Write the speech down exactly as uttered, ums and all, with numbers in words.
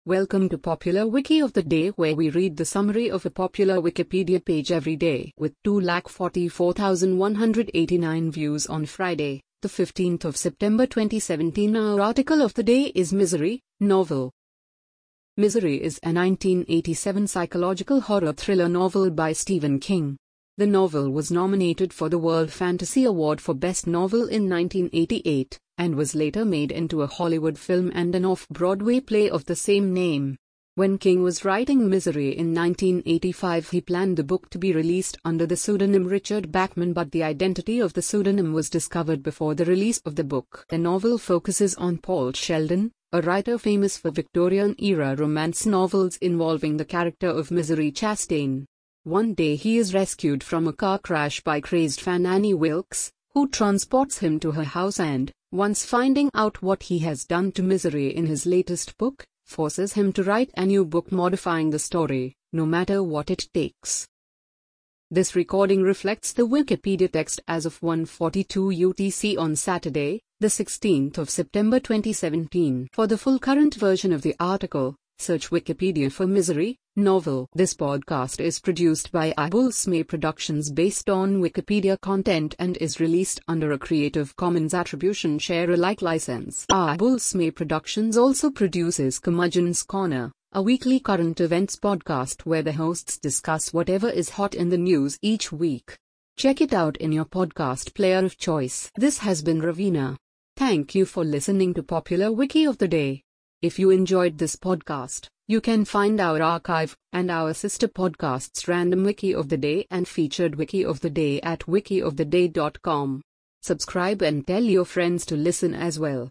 Welcome to Popular Wiki of the Day, where we read the summary of a popular Wikipedia page every day, with two lakh forty-four thousand one hundred eighty-nine views on Friday, the fifteenth of September twenty seventeen. Our article of the day is Misery, novel. Misery is a nineteen eighty-seven psychological horror thriller novel by Stephen King. The novel was nominated for the World Fantasy Award for Best Novel in nineteen eighty-eight, and was later made into a Hollywood film and an off-Broadway play of the same name. When King was writing Misery in nineteen eighty-five, he planned the book to be released under the pseudonym Richard Bachman, but the identity of the pseudonym was discovered before the release of the book. The novel focuses on Paul Sheldon, a writer famous for Victorian-era romance novels involving the character of Misery Chastain. One day he is rescued from a car crash by crazed fan Annie Wilkes, who transports him to her house and, once finding out what he has done to Misery in his latest book, forces him to write a new book modifying the story, no matter what it takes. This recording reflects the Wikipedia text as of one forty-two U T C on Saturday, the sixteenth of September twenty seventeen. For the full current version of the article, search Wikipedia for Misery, novel. This podcast is produced by Abulsme Productions based on Wikipedia content and is released under a Creative Commons Attribution Share Alike license. Abulsme Productions also produces Curmudgeon's Corner, a weekly current events podcast where the hosts discuss whatever is hot in the news each week. Check it out in your podcast player of choice. This has been Ravina. Thank you for listening to Popular Wiki of the Day. If you enjoyed this podcast, you can find our archive and our sister podcasts Random Wiki of the Day and Featured Wiki of the Day at wiki of the day dot com. Subscribe and tell your friends to listen as well.